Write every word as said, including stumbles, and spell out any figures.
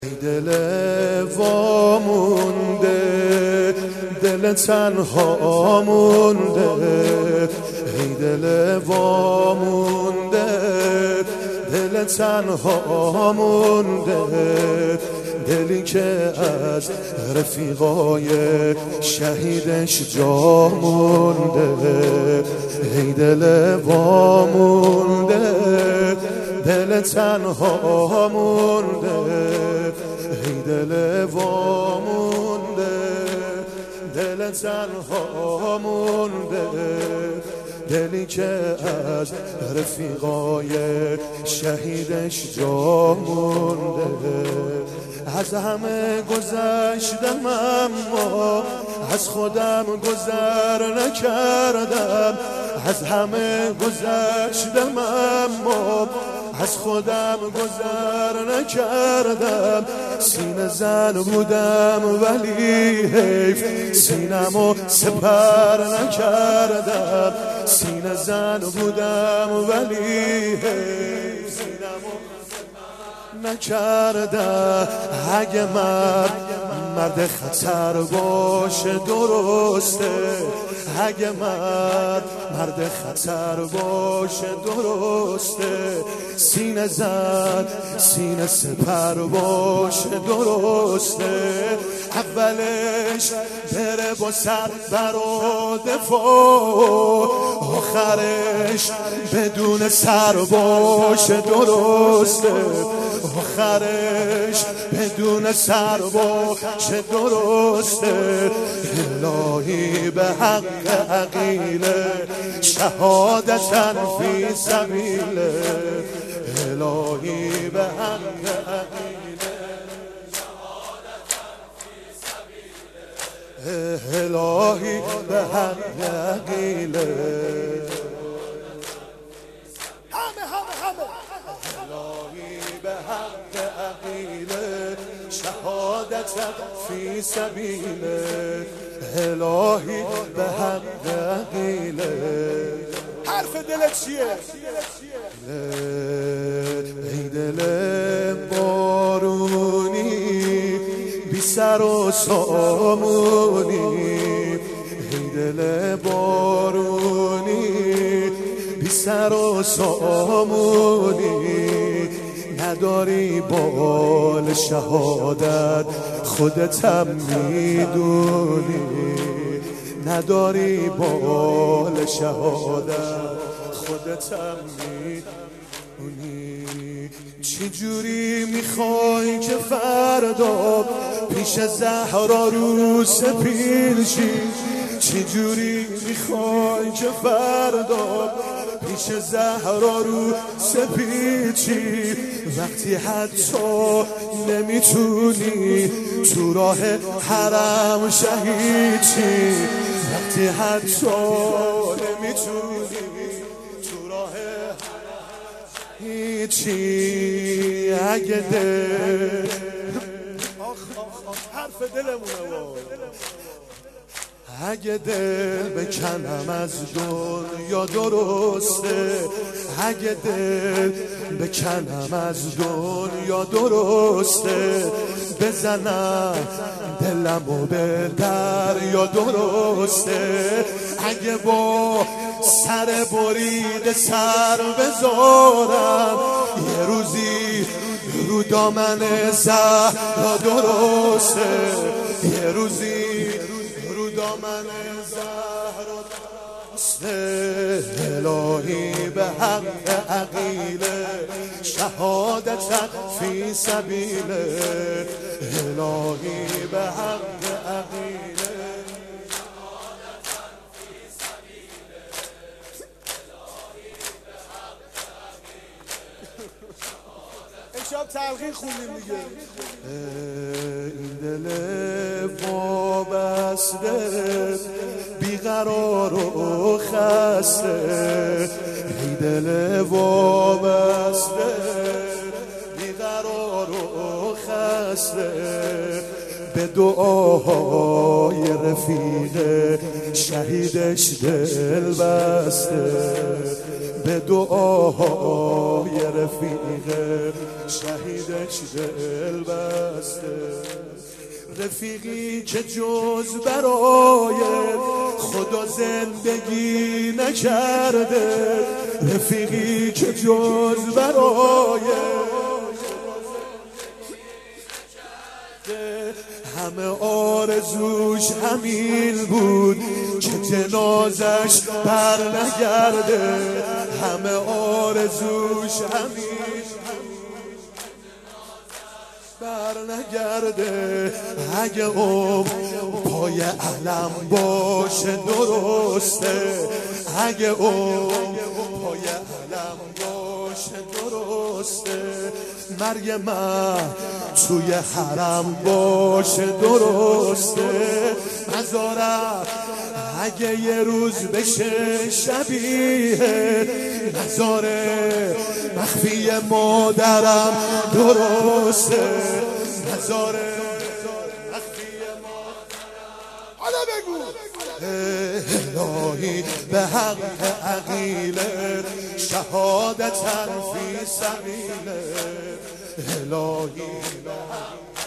ای دل وامونده، دل تنها مونده، ای دل وامونده، دل تنها مونده، دلی که از رفیقای شهیدش جا مونده. ای دل وامونده، دل تنها مونده، ای دل وامونده، دل تنها مونده، دلی که از رفیقای شهیدش جا مونده. از همه گذشتم اما از خودم گذر نکردم، از همه گذشتم اما از خودم گذر نکردم. سینه زن بودم ولی حیف سینمو سپر نکردم، سینه زن بودم ولی حیف سینمو نکردم. اگه مرد مرد خطر باشه درسته، اگه مرد مرد خطر باشه درسته، سینه زن سینه سپر باشه درسته. اولش بره با سر بر و دفاع، آخرش بدون سر باشه درسته، آخرش بدون سر باشه درسته. الهی به حق عقیله شهادتن فی سبیله، الهی به حق عقیله شهادتن فی سبیله، الهی به حق عقیله همه همه همه الهی به حق عقیله شهادتن فی سبیله، الهی به حق عقیله. حرف دلت چیه؟ ای دل بارونی بی سر و سامونی، ای دل بارونی بی سر و سامونی، نداری بال شهادت خودتم میدونی، نداری بال شهادت خودتم میدونی. چی جوری میخوای که فردا پیش زهرا رو سپید شی، چی جوری میخوای که فردا پیش زهرا رو سپید شی، وقتی حتی نمیتونی تو راه حرم شهید شی، وقتی حتی نمیتونی تو راه حرم چی. اگه دل حرف دلمونه، اگه دل بکنم از دنیا درسته، اگه دل بکنم از دنیا درسته، بزنم دلمو به دریا درسته. اگه با سر برید سر بذارم یه روزی رو دامن زهرا درسته، یه روزی رو دامن زهرا درسته. الهی به حق عقیله شهادتن فی سبیله، الهی به حق عقیله شهادتن فی سبیله، الهی به حق عقیله. امشب تلقین خوندیم دیگه. این دل وابسته بیقرار و خسته، ای دل وابسته بیقرار و خسته، به دعاهای رفیق شهیدش دل بسته، به دعاهای رفیق شهیدش دل بسته. رفیقی که جز برای خدا زندگی نکرده، رفیقی که جز برای همه آرزوش همین بود که جنازش بر نگرده، همه آرزوش همین بر نگرده. اگه عمر پای علم باشه درسته، اگه عمر پای علم باشه درسته. مرگ من توی حرم باشه درسته. مزارم اگه یه روز بشه شبیه مزار مخفی مادرم درسته. مزار مخفی مادرم. حالا بگو الهی به حق عقیله شهادتن فی سبیله. الهی